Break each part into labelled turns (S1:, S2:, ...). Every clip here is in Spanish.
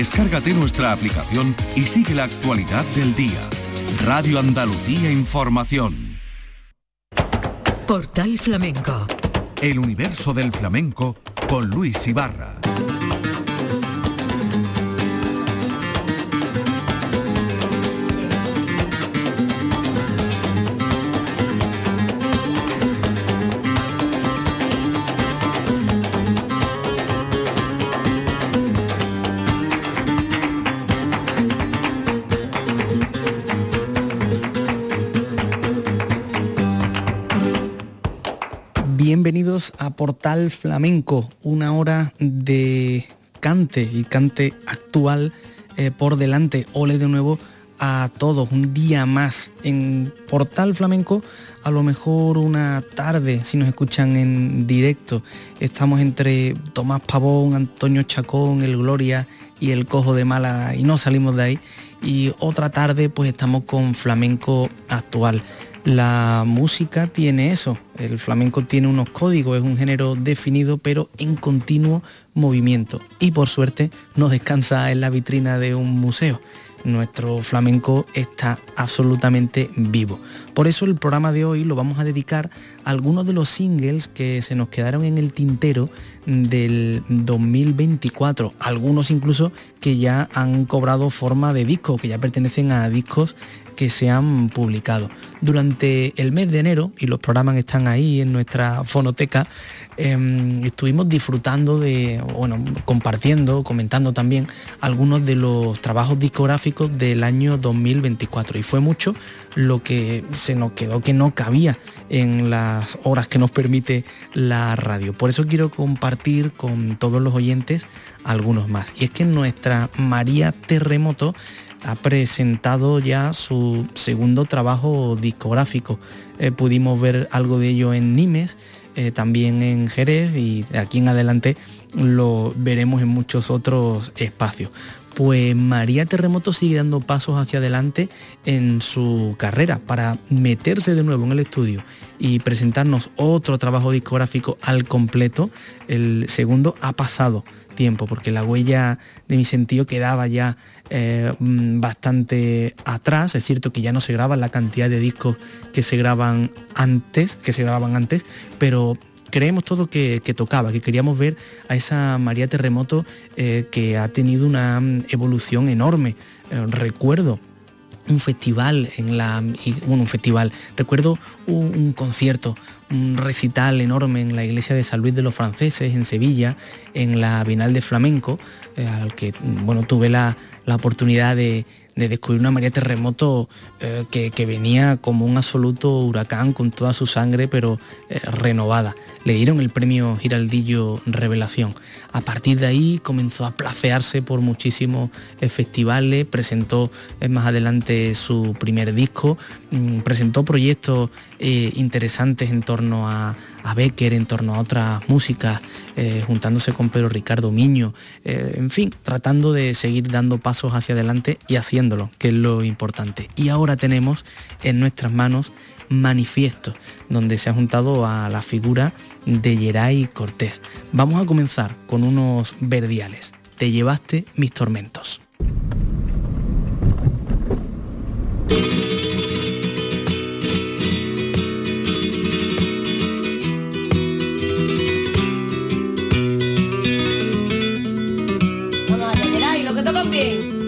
S1: Descárgate nuestra aplicación y sigue la actualidad del día. Radio Andalucía Información.
S2: Portal Flamenco.
S1: El universo del flamenco con Luis Ibarra.
S3: Bienvenidos a Portal Flamenco, una hora de cante y cante actual por delante. Ole de nuevo a todos, un día más en Portal Flamenco, a lo mejor una tarde si nos escuchan en directo. Estamos entre Tomás Pavón, Antonio Chacón, el Gloria y el Cojo de Málaga y no salimos de ahí. Y otra tarde pues estamos con flamenco actual. La música tiene eso, el flamenco tiene unos códigos, es un género definido pero en continuo movimiento y por suerte no descansa en la vitrina de un museo. Nuestro flamenco está absolutamente vivo. Por eso el programa de hoy lo vamos a dedicar a algunos de los singles que se nos quedaron en el tintero del 2024, algunos incluso que ya han cobrado forma de disco, que ya pertenecen a discos que se han publicado. Durante el mes de enero, y los programas están ahí en nuestra fonoteca, estuvimos disfrutando de, compartiendo, comentando también algunos de los trabajos discográficos del año 2024 y fue mucho lo que se nos quedó que no cabía en las horas que nos permite la radio. Por eso quiero compartir con todos los oyentes algunos más. Y es que nuestra María Terremoto ha presentado ya su segundo trabajo discográfico. Pudimos ver algo de ello en Nimes, también en Jerez, y de aquí en adelante lo veremos en muchos otros espacios. Pues María Terremoto sigue dando pasos hacia adelante en su carrera para meterse de nuevo en el estudio y presentarnos otro trabajo discográfico al completo. El segundo ha pasado tiempo porque La huella de mi sentido quedaba ya bastante atrás. Es cierto que ya no se graban la cantidad de discos que se grababan antes, pero creemos todo que tocaba, que queríamos ver a esa María Terremoto que ha tenido una evolución enorme. Recuerdo un festival recuerdo un concierto, un recital enorme en la iglesia de San Luis de los Franceses en Sevilla, en la Bienal de Flamenco, al que tuve la oportunidad de descubrir una María Terremoto que venía como un absoluto huracán con toda su sangre, pero renovada. Le dieron el premio Giraldillo Revelación. A partir de ahí comenzó a placearse por muchísimos festivales, presentó más adelante su primer disco, presentó proyectos interesantes en torno a Becker, en torno a otras músicas, juntándose con Pedro Ricardo Miño, en fin, tratando de seguir dando pasos hacia adelante y haciéndolo, que es lo importante. Y ahora tenemos en nuestras manos Manifiesto, donde se ha juntado a la figura de Geray Cortés. Vamos a comenzar con unos verdiales. Te llevaste mis tormentos.
S4: Vamos allá, Geray, lo que tocan bien.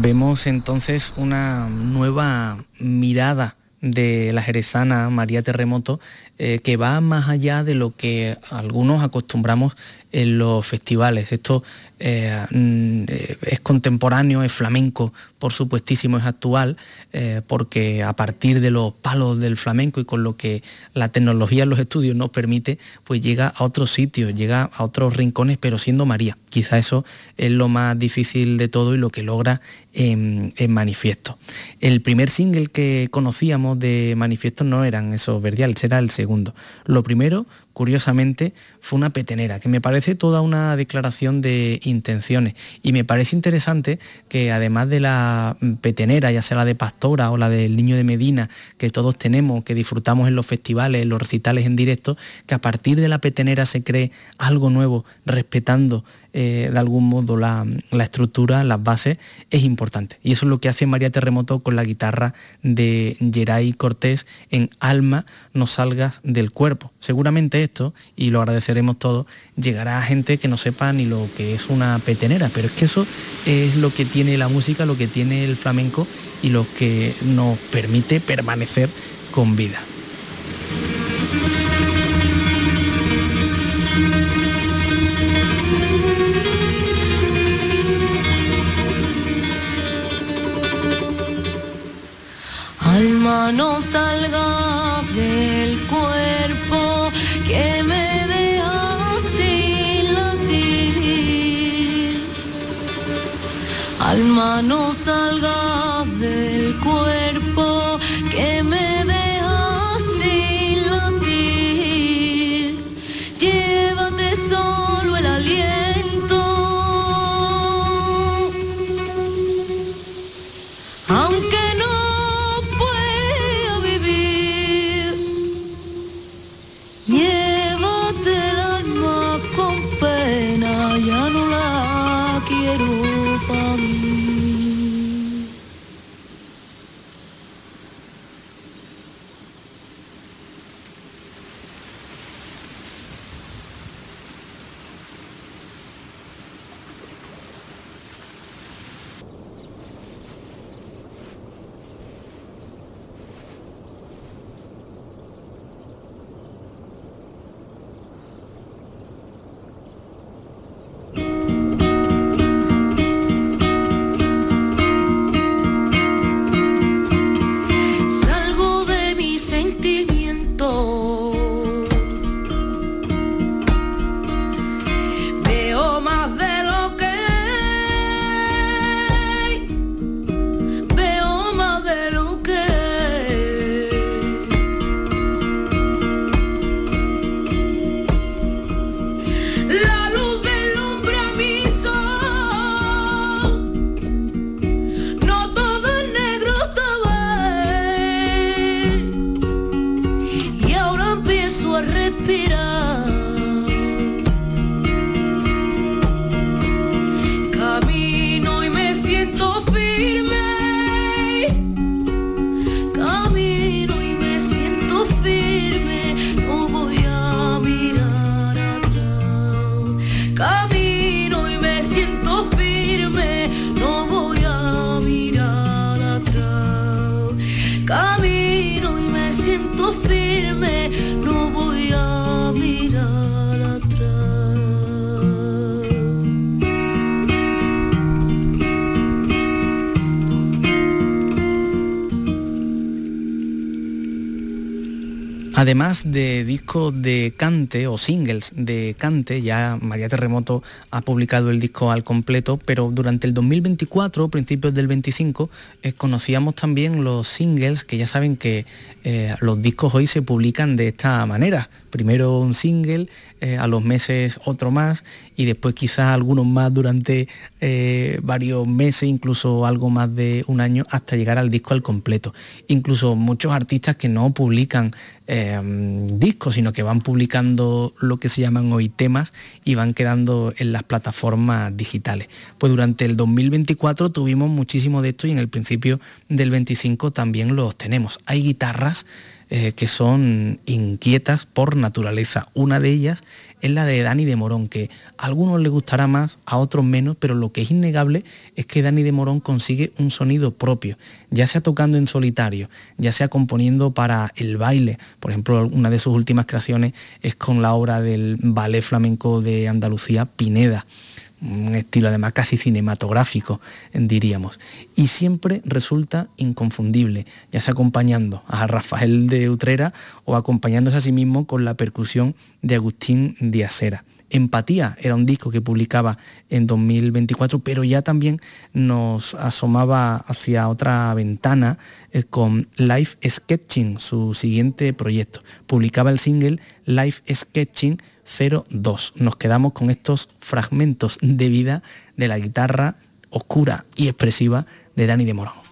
S3: Vemos entonces una nueva mirada de la jerezana María Terremoto, que va más allá de lo que algunos acostumbramos en los festivales. Esto es contemporáneo, es flamenco, por supuestísimo es actual, porque a partir de los palos del flamenco y con lo que la tecnología en los estudios nos permite, pues llega a otros sitios, llega a otros rincones, pero siendo María. Quizá eso es lo más difícil de todo y lo que logra en Manifiesto. El primer single que conocíamos de Manifiesto no eran esos verdiales, era el segundo. Lo primero, curiosamente, fue una petenera, que me parece toda una declaración de intenciones, y me parece interesante que además de la petenera, ya sea la de Pastora o la del Niño de Medina, que todos tenemos, que disfrutamos en los festivales, en los recitales en directo, que a partir de la petenera se cree algo nuevo, respetando de algún modo la estructura, las bases, es importante. Y eso es lo que hace María Terremoto con la guitarra de Geray Cortés en Alma, no salgas del cuerpo. Seguramente esto, y lo agradeceremos todos, llegará a gente que no sepa ni lo que es una petenera, pero es que eso es lo que tiene la música, lo que tiene el flamenco y lo que nos permite permanecer con vida.
S2: Alma, no salga del cuerpo que me deja sin latir. Alma, no salga del cuerpo que me deja sin latir. Llévate solo el aliento, aunque ya no la quiero para mí.
S3: Además de discos de cante o singles de cante, ya María Terremoto ha publicado el disco al completo, pero durante el 2024, principios del 25, conocíamos también los singles, que ya saben que los discos hoy se publican de esta manera. Primero un single, a los meses otro más, y después quizás algunos más durante varios meses, incluso algo más de un año, hasta llegar al disco al completo. Incluso muchos artistas que no publican discos, sino que van publicando lo que se llaman hoy temas y van quedando en las plataformas digitales. Pues durante el 2024 tuvimos muchísimo de esto y en el principio del 25 también los tenemos. Hay guitarras que son inquietas por naturaleza. Una de ellas es la de Dani de Morón, que a algunos les gustará más, a otros menos, pero lo que es innegable es que Dani de Morón consigue un sonido propio, ya sea tocando en solitario, ya sea componiendo para el baile. Por ejemplo, una de sus últimas creaciones es con la obra del ballet flamenco de Andalucía, Pineda, un estilo además casi cinematográfico, diríamos, y siempre resulta inconfundible, ya sea acompañando a Rafael de Utrera o acompañándose a sí mismo con la percusión de Agustín Díaz-Sera. Empatía era un disco que publicaba en 2024, pero ya también nos asomaba hacia otra ventana con Live Sketching, su siguiente proyecto. Publicaba el single Live Sketching 02. Nos quedamos con estos fragmentos de vida de la guitarra oscura y expresiva de Dani de Morón.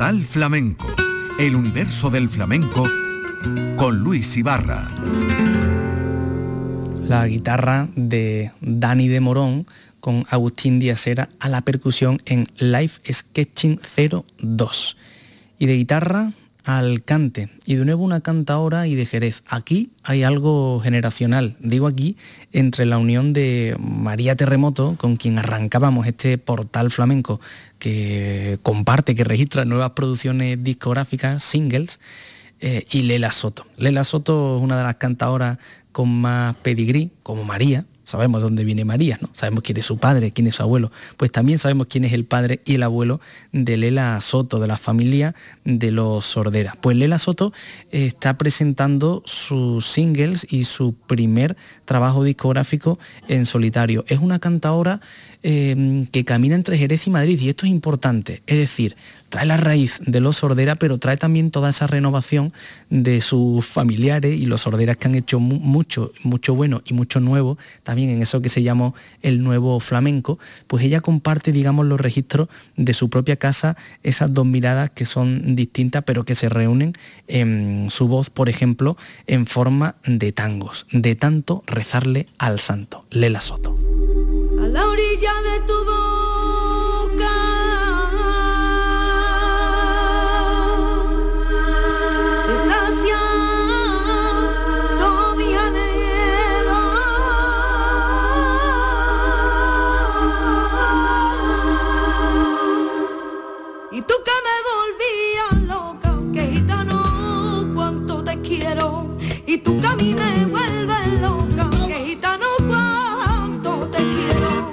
S1: Portal Flamenco, el universo del flamenco con Luis Ibarra.
S3: La guitarra de Dani de Morón con Agustín Díaz-Hera a la percusión en Live Sketching 02. Y de guitarra al cante, y de nuevo una cantaora y de Jerez. Aquí hay algo generacional, digo aquí, entre la unión de María Terremoto, con quien arrancábamos este portal flamenco, que comparte, que registra nuevas producciones discográficas, singles, y Lela Soto. Lela Soto es una de las cantaoras con más pedigrí, como María. Sabemos dónde viene María, ¿no? Sabemos quién es su padre, quién es su abuelo. Pues también sabemos quién es el padre y el abuelo de Lela Soto, de la familia de los Sordera. Pues Lela Soto está presentando sus singles y su primer trabajo discográfico en solitario. Es una cantaora que camina entre Jerez y Madrid, y esto es importante. Es decir, trae la raíz de los Sordera, pero trae también toda esa renovación de sus familiares y los Sorderas que han hecho mucho bueno y mucho nuevo, también en eso que se llama el nuevo flamenco. Pues ella comparte, digamos, los registros de su propia casa, esas dos miradas que son distintas, pero que se reúnen en su voz, por ejemplo, en forma de tangos, de tanto rezarle al santo. Lela Soto.
S2: A la orilla de tu boca se sacia todo mi anhelo, y tú que me volvías loca, que gitano cuánto te quiero, y tú que a mí me vuelves loca, que gitano cuánto te quiero.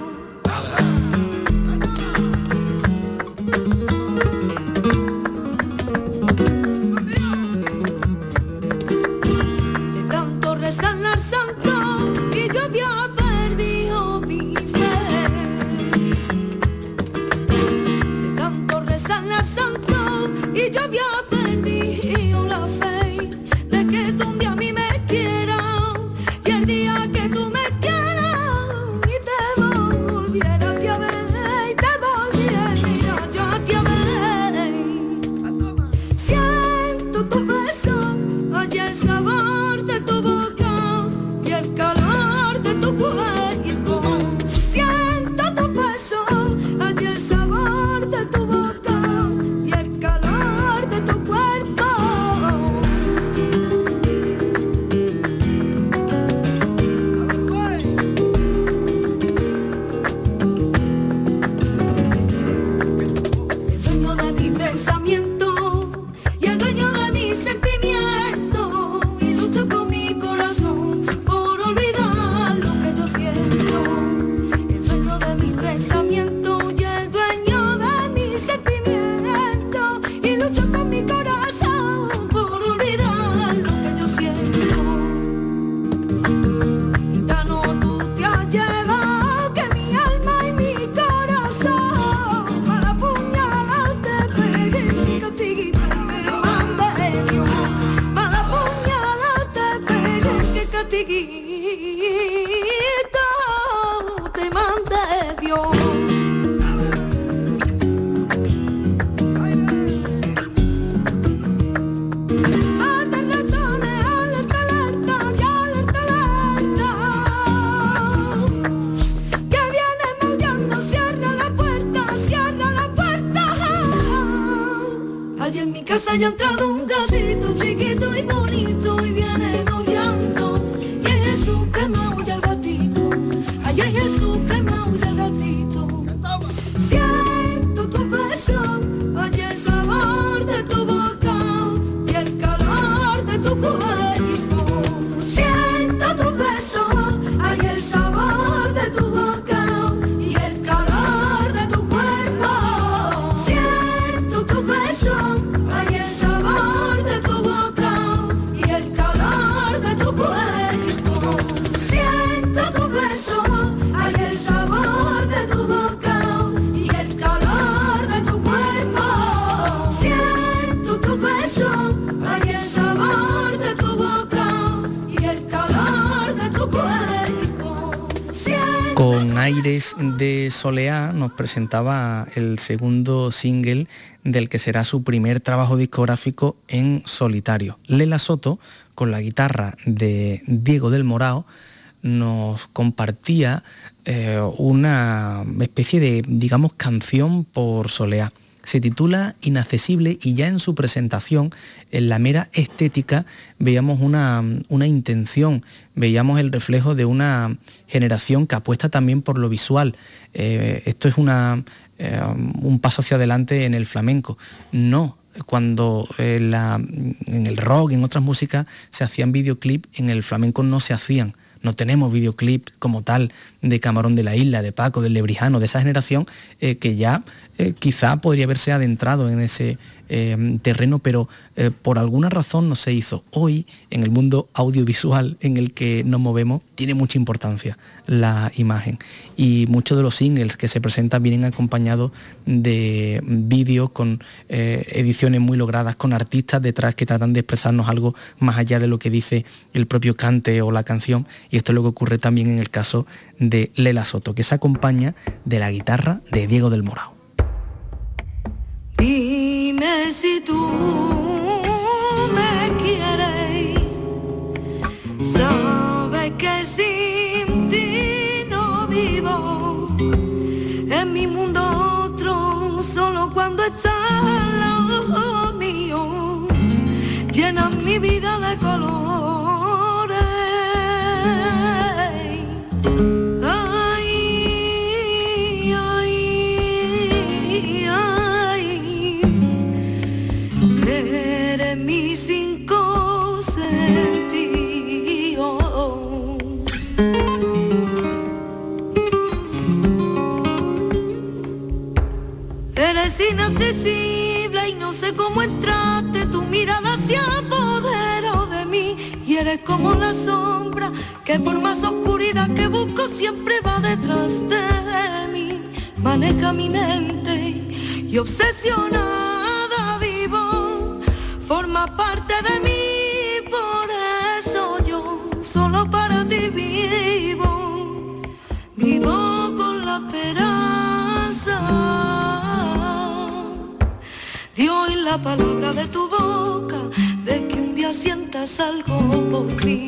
S5: haya entrado un gatito chiquito y bonito y viene maullando. Y ay Jesús que maulla el gatito, ay ay Jesús que maulla el gatito. Siento tu beso, ay el sabor de tu boca y el calor de tu cuerpo. Siento tu beso, ay el sabor de tu boca y el calor de tu cuerpo. Siento tu beso, ay el sabor de tu boca y el calor
S3: Aires de Soleá nos presentaba el segundo single del que será su primer trabajo discográfico en solitario. Lela Soto, con la guitarra de Diego del Morao, nos compartía una especie de, digamos, canción por Soleá. Se titula Inaccesible y ya en su presentación, en la mera estética, veíamos una intención, veíamos el reflejo de una generación que apuesta también por lo visual. Esto es un paso hacia adelante en el flamenco. No, cuando en el rock, en otras músicas, se hacían videoclip, en el flamenco no se hacían. No tenemos videoclip como tal de Camarón de la Isla, de Paco, del Lebrijano, de esa generación que ya quizá podría haberse adentrado en ese terreno, pero por alguna razón no se hizo. Hoy, en el mundo audiovisual en el que nos movemos, tiene mucha importancia la imagen. Y muchos de los singles que se presentan vienen acompañados de vídeos con ediciones muy logradas, con artistas detrás que tratan de expresarnos algo más allá de lo que dice el propio cante o la canción. Y esto es lo que ocurre también en el caso de Lela Soto, que se acompaña de la guitarra de Diego del Morao.
S2: Dime si tú me quieres, sabes que sin ti no vivo, en mi mundo otro, solo cuando estás al lado mío, llenas mi vida de colores. Inaccesible y no sé cómo entraste, tu mirada se apoderó de mí y eres como la sombra que por más oscuridad que busco siempre va detrás de mí. Maneja mi mente y obsesionada vivo, forma parte de mí, por eso yo solo para ti vivo, vivo con la esperanza de oír la palabra de tu boca, de que un día sientas algo por mí.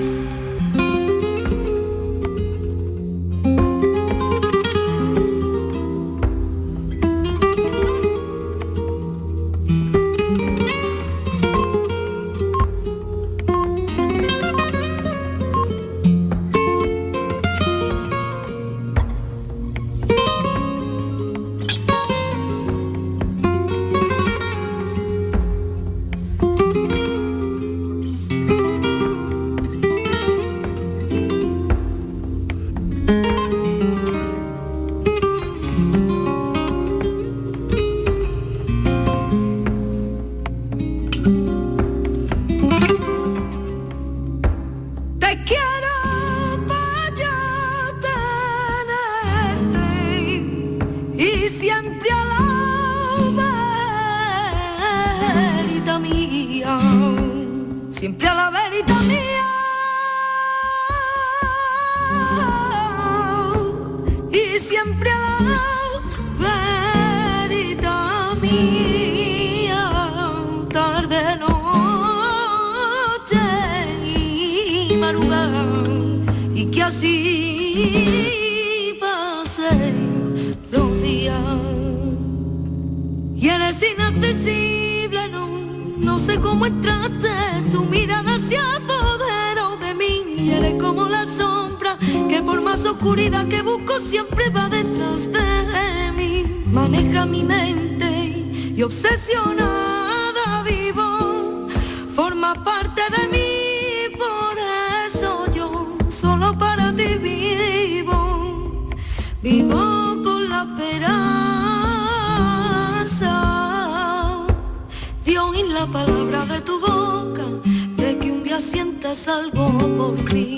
S5: Algo por mí,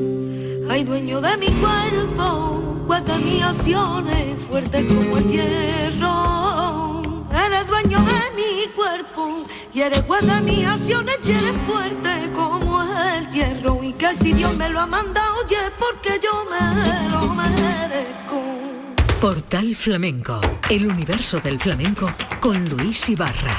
S5: ay dueño de mi cuerpo, juez de mis acciones, fuerte como el hierro. Eres dueño de mi cuerpo y eres juez de mis acciones y eres fuerte como el
S2: entierro y que si Dios me lo ha mandado, oye, porque yo me lo merezco.
S6: Portal Flamenco, el universo del flamenco con Luis Ibarra.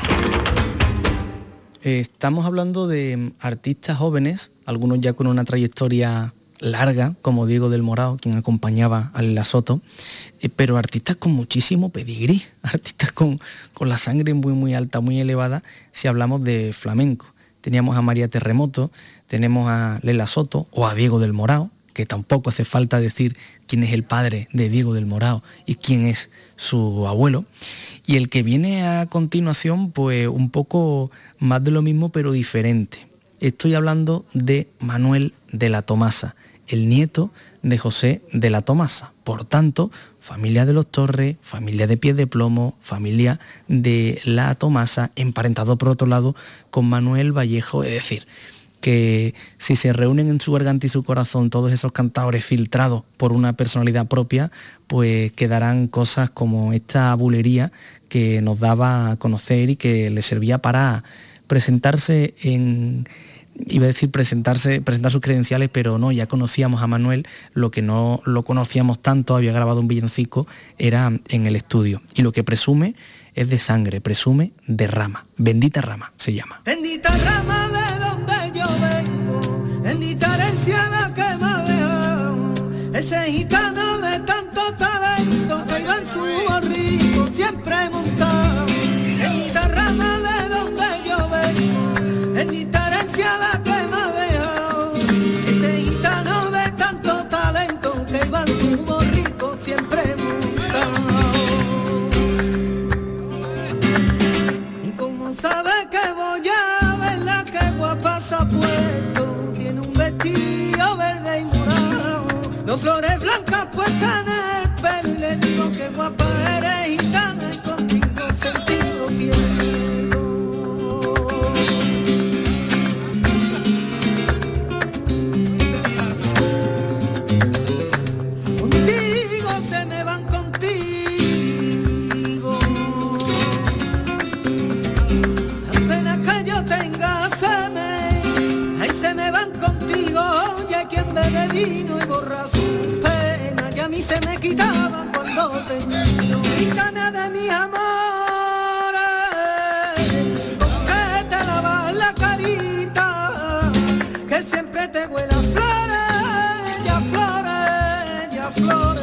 S3: Estamos hablando de artistas jóvenes, algunos ya con una trayectoria larga, como Diego del Morao, quien acompañaba a Lela Soto, pero artistas con muchísimo pedigrí, artistas con la sangre muy muy alta, muy elevada, si hablamos de flamenco. Teníamos a María Terremoto, tenemos a Lela Soto o a Diego del Morao, que tampoco hace falta decir quién es el padre de Diego del Morao y quién es su abuelo. Y el que viene a continuación, pues un poco más de lo mismo, pero diferente. Estoy hablando de Manuel de la Tomasa, el nieto de José de la Tomasa. Por tanto, familia de los Torres, familia de Pies de Plomo, familia de la Tomasa, emparentado por otro lado con Manuel Vallejo, es decir, que si se reúnen en su garganta y su corazón todos esos cantadores filtrados por una personalidad propia, pues quedarán cosas como esta bulería que nos daba a conocer y que le servía para presentarse presentar sus credenciales, pero no, ya conocíamos a Manuel, lo que no lo conocíamos tanto, había grabado un villancico, era en el estudio. Y lo que presume es de sangre, presume de rama. Bendita Rama se llama.
S2: Bendita rama de donde yo vengo, bendita herencia la que me ha dejado, ese gitano de tanto talento que iba en su borrico siempre montado. Bendita rama de donde yo vengo, bendita herencia la que me ha dejado, ese gitano de tanto talento que iba en su borrico siempre montado. Y como sabe que voy a verla, que guapa se ha puesto, tiene un vestido verde y morado, dos flores blancas puestas en el pelo, y le digo que guapa eres gitana y contigo sentido pierdo. Contigo se me van contigo, las penas que yo tenga se me van contigo. Oye, quien bebe vino y borra sus penas, y a mí se me quitaban cuando te miro. Gitana de mis amores, ¿con qué te lavas la carita? Que siempre te huele a flores, ya flores, ya flores.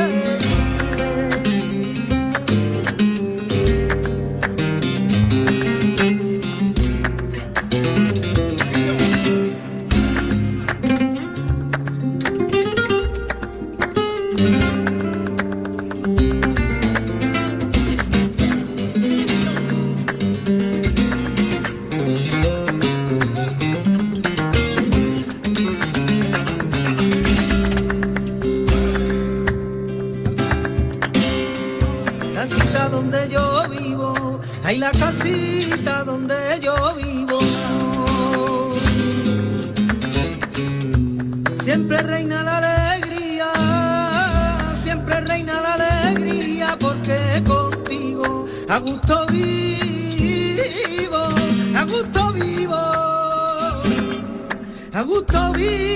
S2: Casita donde yo vivo, ay, la casita donde yo vivo, siempre reina la alegría, siempre reina la alegría, porque contigo a gusto vivo, a gusto vivo, a gusto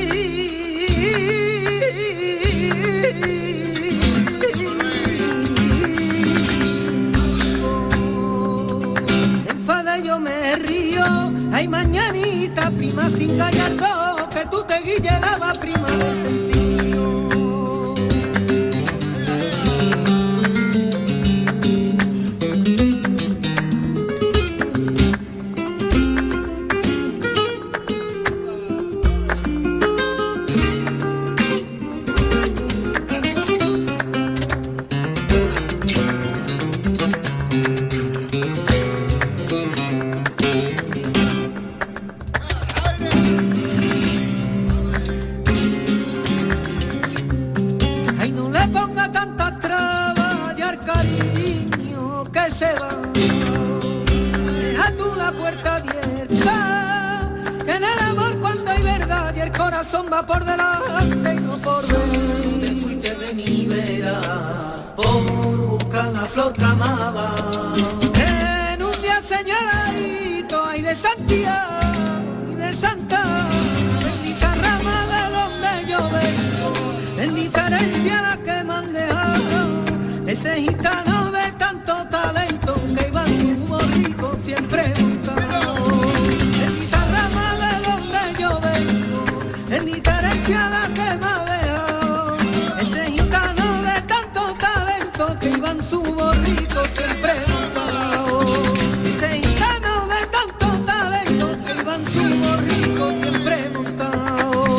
S2: enfada yo me río, ay, mañanita, prima sin gallardo, que tú te guillelabas, prima de sentido. Ay, no le ponga tantas trabas y al cariño que se va. Deja tú la puerta abierta, que en el amor cuando hay verdad y el corazón va por delante y no por ver. Te fuiste de mi vera por buscar la flor que amaba. En un día señaladito, ay, de Santiago y de Santa, borrico siempre montado. Dice gitano de tanto talento, que iban su borrico siempre montado.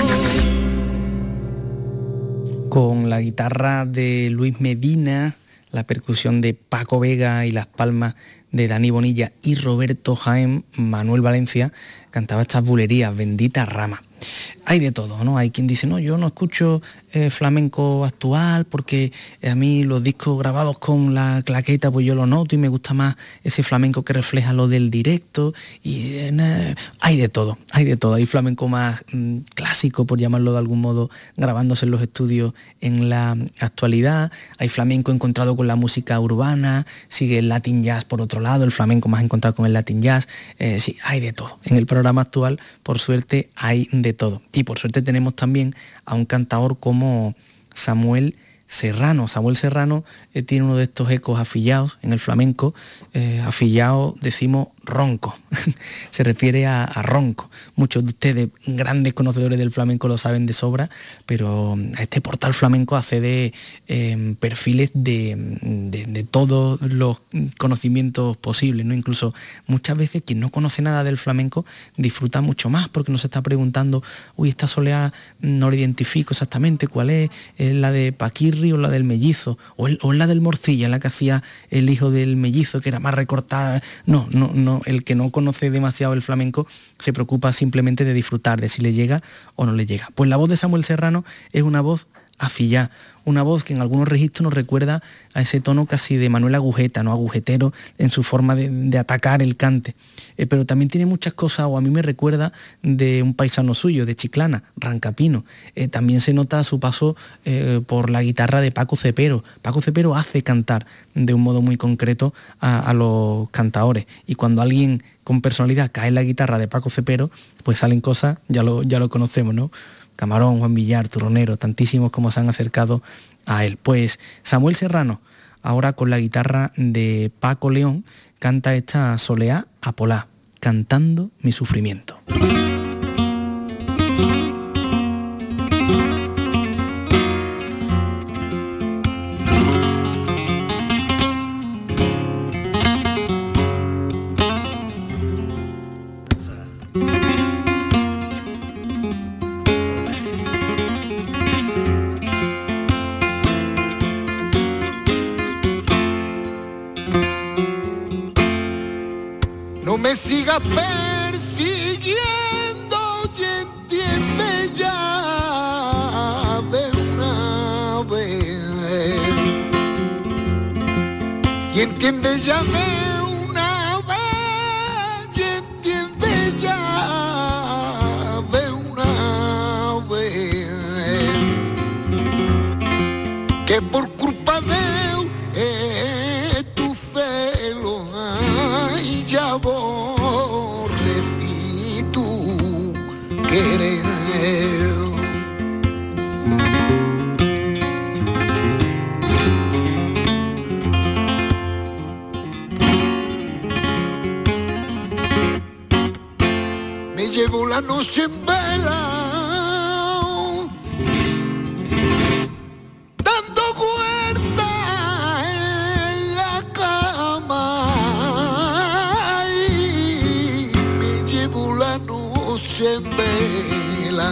S3: Con la guitarra de Luis Medina, la percusión de Paco Vega y las palmas de Dani Bonilla y Roberto Jaén, Manuel Valencia cantaba estas bulerías, Bendita Rama. Hay de todo, ¿no? Hay quien dice, no, yo no escucho flamenco actual porque a mí los discos grabados con la claqueta pues yo lo noto y me gusta más ese flamenco que refleja lo del directo. Y hay de todo, hay flamenco más clásico, por llamarlo de algún modo, grabándose en los estudios en la actualidad, hay flamenco encontrado con la música urbana, sigue el Latin Jazz por otro lado, el flamenco más encontrado con el Latin Jazz, sí, hay de todo. En el programa actual, por suerte, hay de todo. Y por suerte tenemos también a un cantador como Samuel Serrano. Samuel Serrano tiene uno de estos ecos afillados en el flamenco. Afillado decimos ronco, se refiere a ronco. Muchos de ustedes, grandes conocedores del flamenco, lo saben de sobra, pero a este portal flamenco accede perfiles de todos los conocimientos posibles, ¿no? Incluso muchas veces quien no conoce nada del flamenco disfruta mucho más porque no se está preguntando, uy, esta soleá no la identifico exactamente, cuál es la de Paquirri o la del mellizo, o es la del Morcilla, la que hacía el hijo del mellizo, que era más recortada. No, el que no conoce demasiado el flamenco se preocupa simplemente de disfrutar, de si le llega o no le llega. Pues la voz de Samuel Serrano es una voz afillada, una voz que en algunos registros nos recuerda a ese tono casi de Manuel Agujeta, ¿no? Agujetero en su forma de atacar el cante. Pero también tiene muchas cosas, o a mí me recuerda de un paisano suyo, de Chiclana, Rancapino. También se nota su paso por la guitarra de Paco Cepero. Paco Cepero hace cantar de un modo muy concreto a los cantadores. Y cuando alguien con personalidad cae en la guitarra de Paco Cepero, pues salen cosas, ya lo conocemos, ¿no? Camarón, Juan Villar, Turronero, tantísimos como se han acercado a él. Pues Samuel Serrano, ahora con la guitarra de Paco León, canta esta soleá apolá, cantando mi sufrimiento.
S2: No me sigas persiguiendo y entiende ya de una vez. Y entiende ya de una vez. Y entiende ya de una vez. Que por culpa de tu celo, ay, ya aborrecí tu querer. Me llevo la noche en vela, dando vueltas en la cama, y me llevo la noche en vela.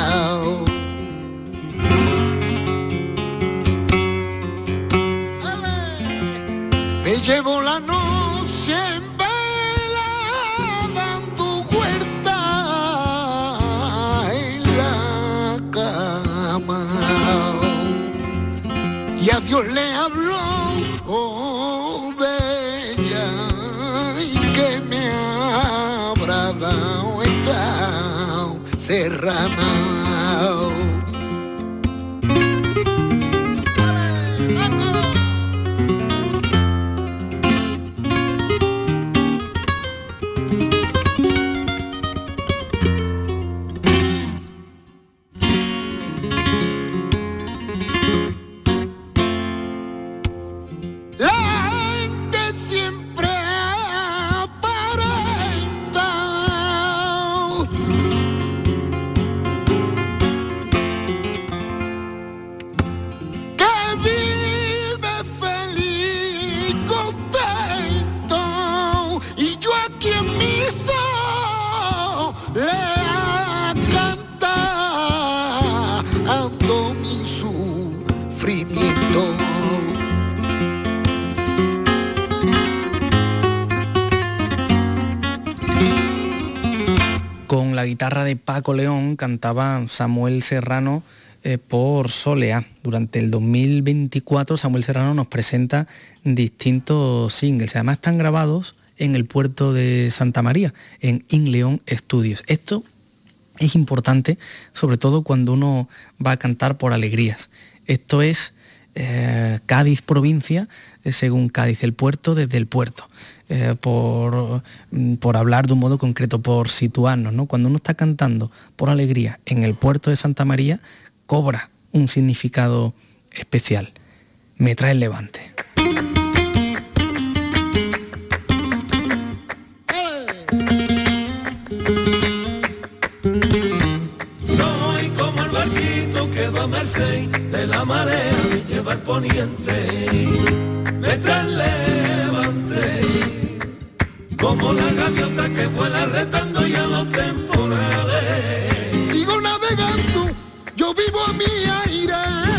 S2: Me llevo la noche en vela, dando vueltas en la cama. Y a Dios le habló de ella y que me habrá dado esta serrana. La gente siempre aparenta
S3: la guitarra de Paco León cantaba Samuel Serrano por Soleá. Durante el 2024 Samuel Serrano nos presenta distintos singles, además están grabados en el puerto de Santa María, en Inleón Studios. Esto es importante, sobre todo cuando uno va a cantar por alegrías. Esto es Cádiz provincia, según Cádiz el puerto, desde el puerto. Por hablar de un modo concreto, por situarnos, ¿no? Cuando uno está cantando por alegría en el puerto de Santa María, cobra un significado especial. Me trae el levante.
S7: Soy como el barquito que va a merced de la marea, me lleva al poniente, me trae el levante, como la gaviota que vuela retando ya los temporales.
S8: Sigo navegando, yo vivo a mi aire.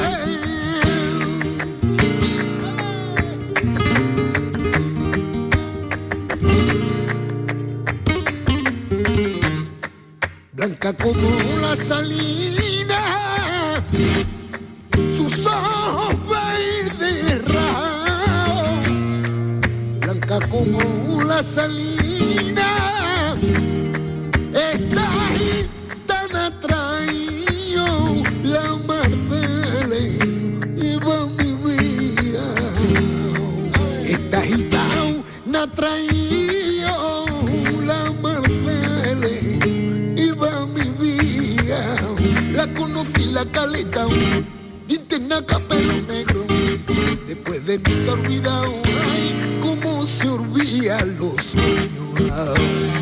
S8: Blanca como la salina, sus ojos verdes raos. Blanca como la salina, está ahí tan atraído, la mar de lleva mi vida. Está ahí tan atraído, la mar de lleva mi vida. La conocí la caleta, y tenía capelo negro. Después de mí se ha olvidado, ay, cómo se olvidan los sueños.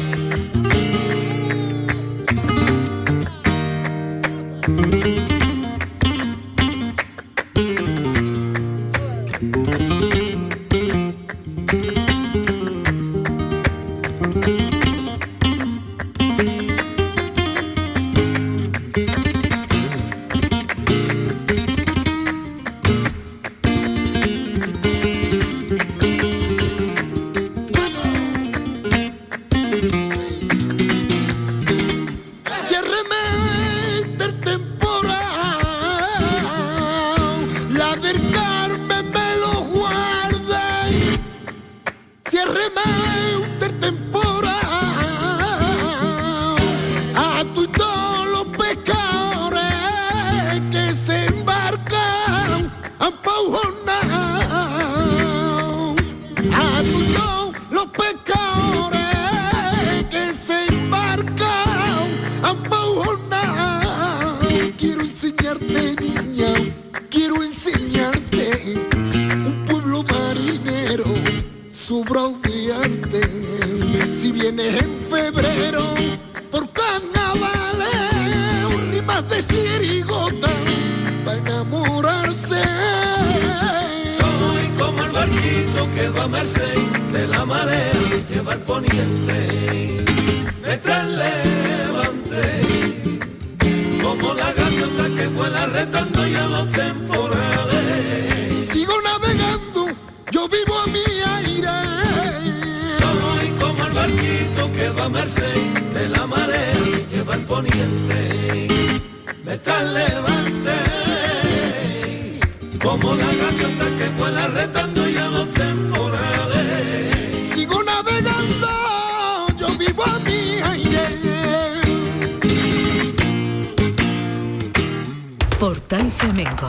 S6: Portal Flamenco.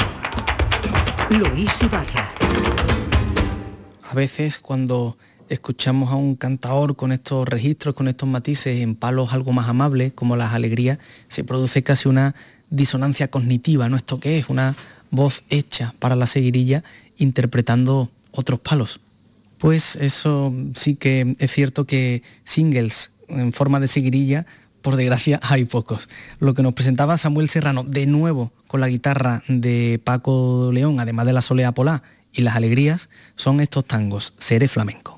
S6: Luis Ibarra.
S3: A veces cuando escuchamos a un cantador con estos registros, con estos matices en palos algo más amables, como las alegrías, se produce casi una disonancia cognitiva, ¿no? ¿Esto qué es? Una voz hecha para la seguirilla interpretando otros palos. Pues eso sí que es cierto que singles en forma de seguirilla, por desgracia, hay pocos. Lo que nos presentaba Samuel Serrano, de nuevo con la guitarra de Paco León, además de la Soleá Polá y las alegrías, son estos tangos, Seré Flamenco.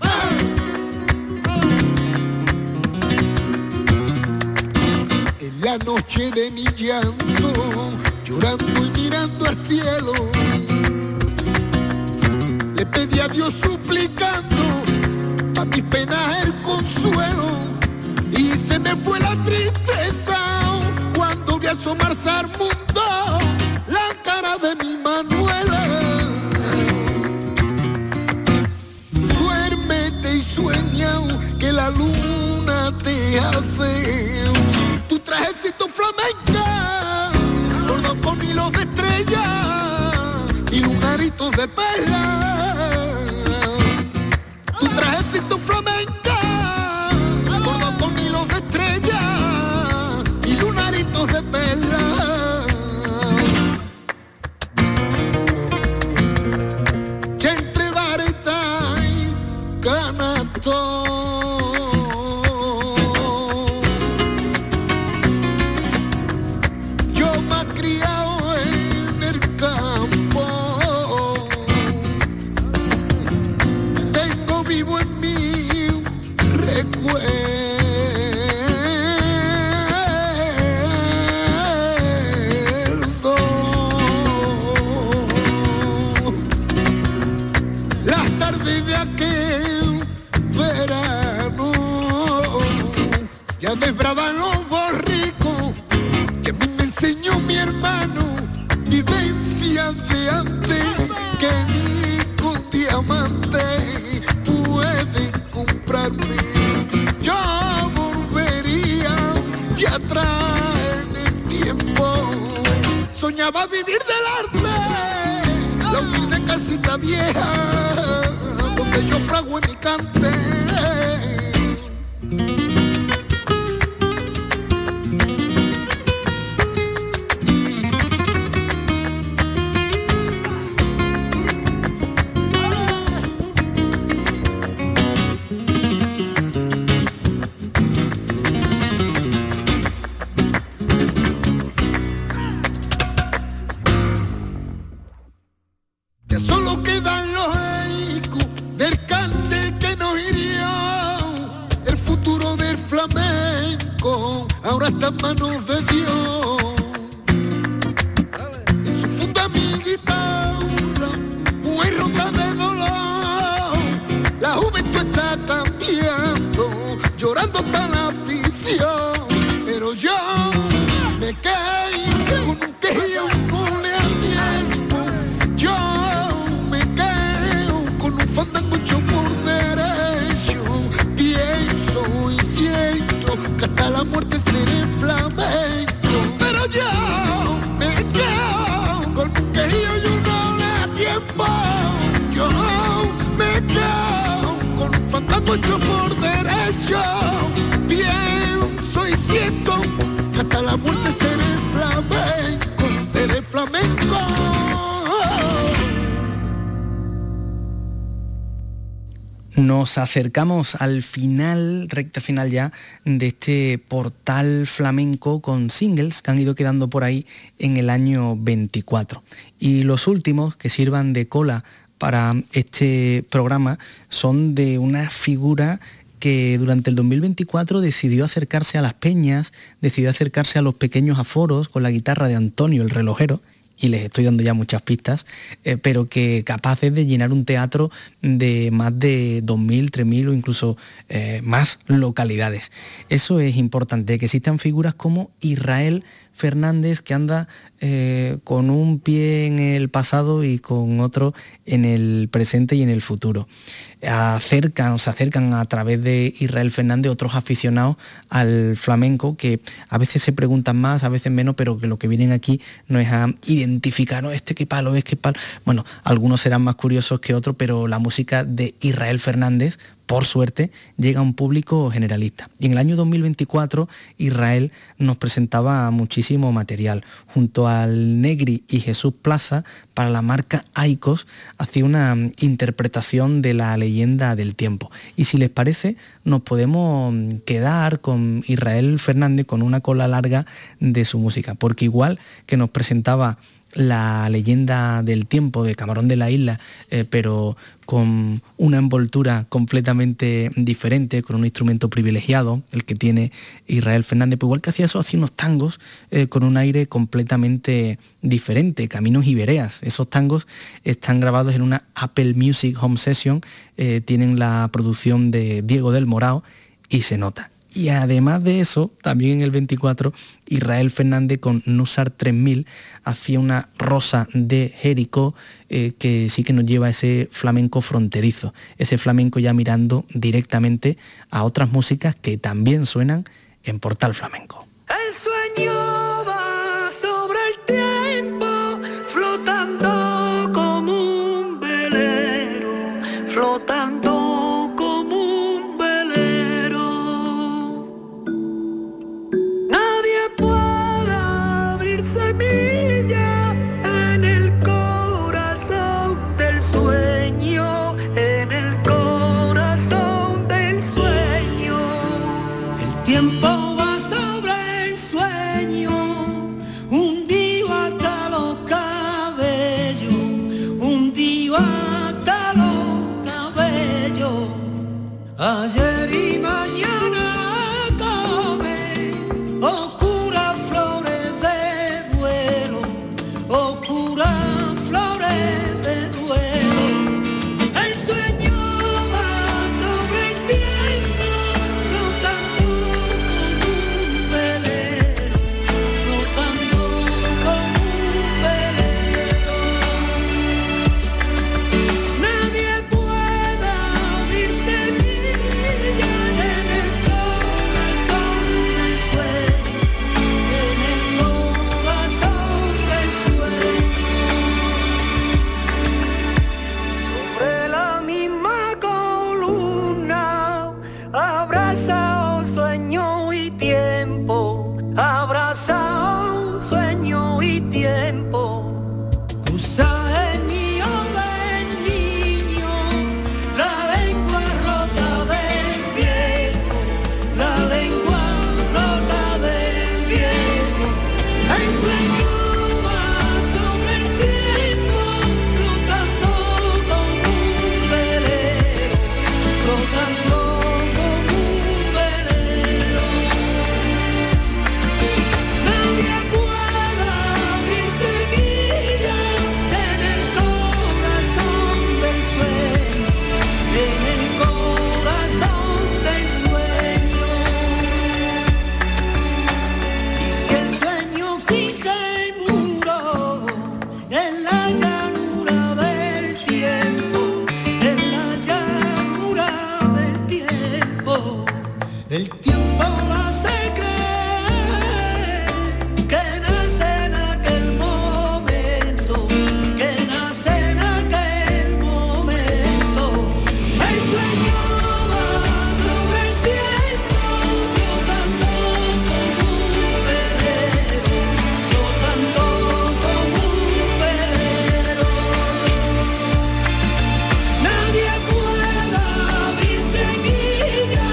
S8: La la noche de mi llanto, llorando y mirando al cielo. Le pedí a Dios suplicando a mis penas el consuelo, y se me fue la tristeza cuando vi asomarse al mundo la cara de mi Manuela. Duérmete y sueña que la luna te hace tu trajecito flamenca, bordo con hilos de estrella y lunaritos de perla. Tu trajecito flamenca, bordo con hilos de estrella y lunaritos de perla. Que entre vareta y canasto desbraban los borricos que a mí me enseñó mi hermano, vivencias de antes que ni con diamante pueden comprarme. Yo volvería ya atrás en el tiempo, soñaba vivir del arte, la humilde casita vieja donde yo fragué mi cante. Ahora está en manos de Dios. En su funda mi guitarra, muy rota de dolor. La juventud está cambiando, llorando está la afición. Pero yo me quedé con un quejío y no le a tiempo. Yo me quedo con un fandango hecho por derecho. Pienso y siento que hasta la muerte seré flamenco, pero yo me quedo con un quejío y no le da tiempo. Yo me quedo con un fandango hecho por derecho. Pienso y siento que hasta la muerte seré flamenco.
S3: Nos acercamos al final, recta final ya, de este portal flamenco con singles que han ido quedando por ahí en el año 24. Y los últimos que sirvan de cola para este programa son de una figura que durante el 2024 decidió acercarse a las peñas, decidió acercarse a los pequeños aforos con la guitarra de Antonio el Relojero, y les estoy dando ya muchas pistas, pero que capaces de llenar un teatro de más de 2.000, 3.000 o incluso más localidades. Eso es importante, que existan figuras como Israel Fernández, que anda con un pie en el pasado y con otro en el presente y en el futuro. Se acercan a través de Israel Fernández otros aficionados al flamenco que a veces se preguntan más, a veces menos, pero que lo que vienen aquí no es a identificar, ¿no? Qué palo es, qué palo. Bueno, algunos serán más curiosos que otros, pero la música de Israel Fernández, por suerte, llega a un público generalista. Y en el año 2024, Israel nos presentaba muchísimo material. Junto al Negri y Jesús Plaza, para la marca Aikos, hacía una interpretación de la leyenda del tiempo. Y si les parece, nos podemos quedar con Israel Fernández con una cola larga de su música, porque igual que nos presentaba la leyenda del tiempo de Camarón de la Isla, pero con una envoltura completamente diferente, con un instrumento privilegiado, el que tiene Israel Fernández, pues igual que hacía eso, hacía unos tangos con un aire completamente diferente, Caminos y Veredas. Esos tangos están grabados en una Apple Music Home Session, tienen la producción de Diego del Morao y se nota. Y además de eso, también en el 24, Israel Fernández con Nusar 3000 hacía una rosa de Jericó que sí que nos lleva a ese flamenco fronterizo, ese flamenco ya mirando directamente a otras músicas que también suenan en Portal Flamenco.
S2: El sueño va sobre el tiempo, flotando como un velero, flotando. Ayer y mañana come, oscuras flores de duelo, oscuras flores de duelo. El sueño va sobre el tiempo, flotando como un velero, flotando como un velero. Nadie puede abrirse. Abrazado sueño y tiempo, cruza el mío del niño, la lengua rota del viejo, la lengua rota del viejo. El sueño va sobre el tiempo, flotando como un velero, flotando. El tiempo lo hace creer que nace en aquel momento, que nace en aquel momento. El sueño va sobre el tiempo, flotando como un velero, flotando como un velero. Nadie puede abrir semillas.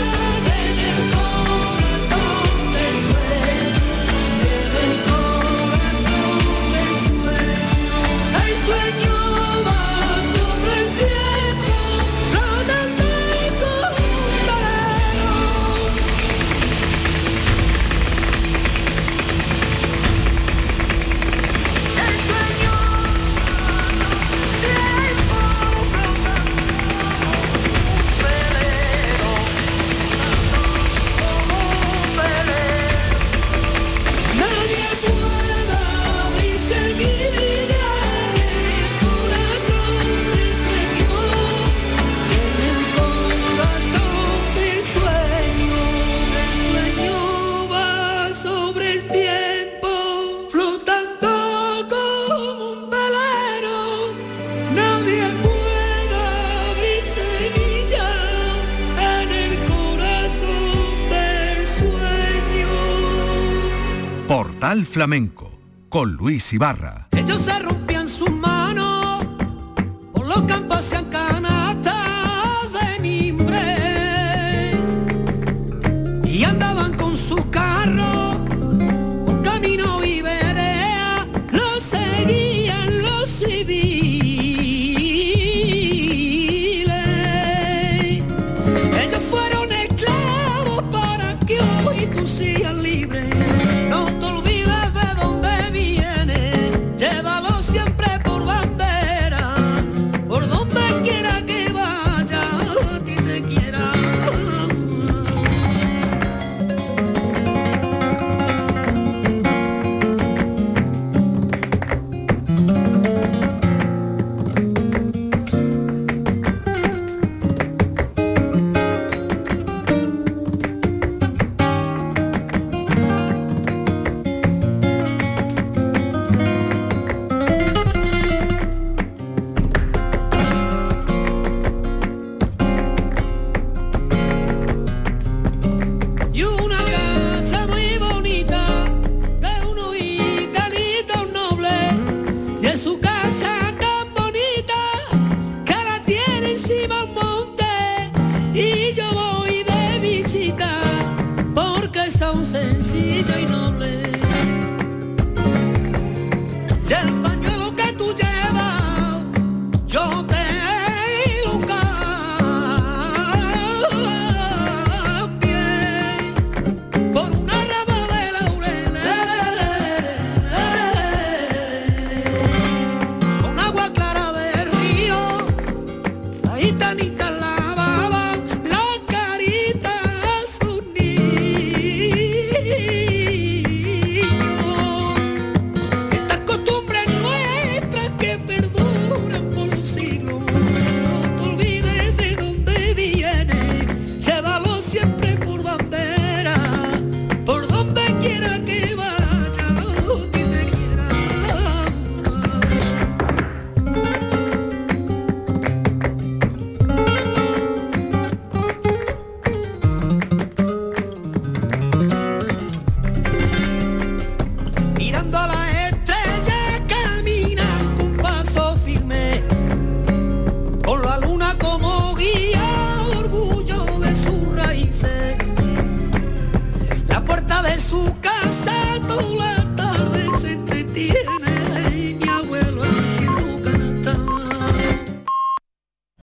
S1: Portal Flamenco con Luis Ibarra.
S2: Ellos se rompían sus manos, por los campos hacían canastas de mimbre y andaban con sus carros por camino y vereda, los seguían. y tú sigas libre. No te olvides de dónde vienes, llévalo siempre por bandera, por donde quiera que vaya, a ti te quiera. Y una casa muy bonita de unos italianos nobles, y es su casa tan bonita que la tiene encima un monte, y yo voy de visita porque son sencillos y nobles.